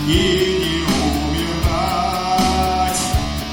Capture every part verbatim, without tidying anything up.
и не умирать.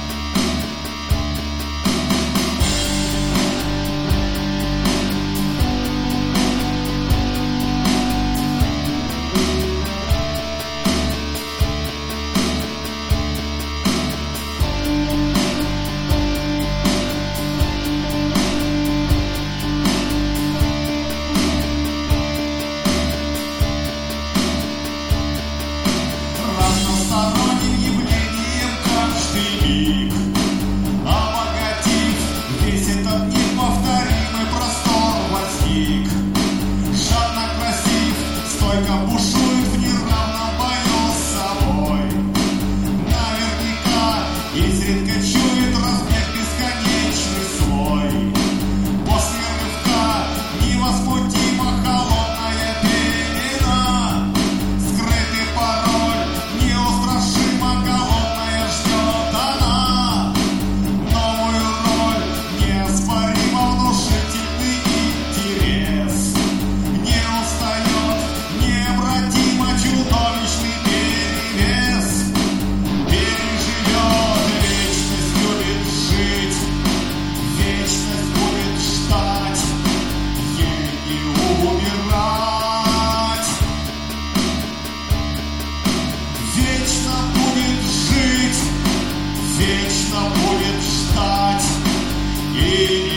Разносторонним явлением каждый миг, обогатив весь этот неповторимый простор, возник. Жадно красив, стойко бушует в неравном бою с собой. Наверняка изредка чует размер бесконечный свой. После рывка невозмутимо холодная пелена, скрытый пароль неустрашимо голодная ждет она. Новую роль неоспоримо внушительный интерес. Не устает необратимо чудовищный перевес. Переживет, вечность любит жить, вечность будет ждать, ей не умирать. Вечно будет жить, вечно будет ждать и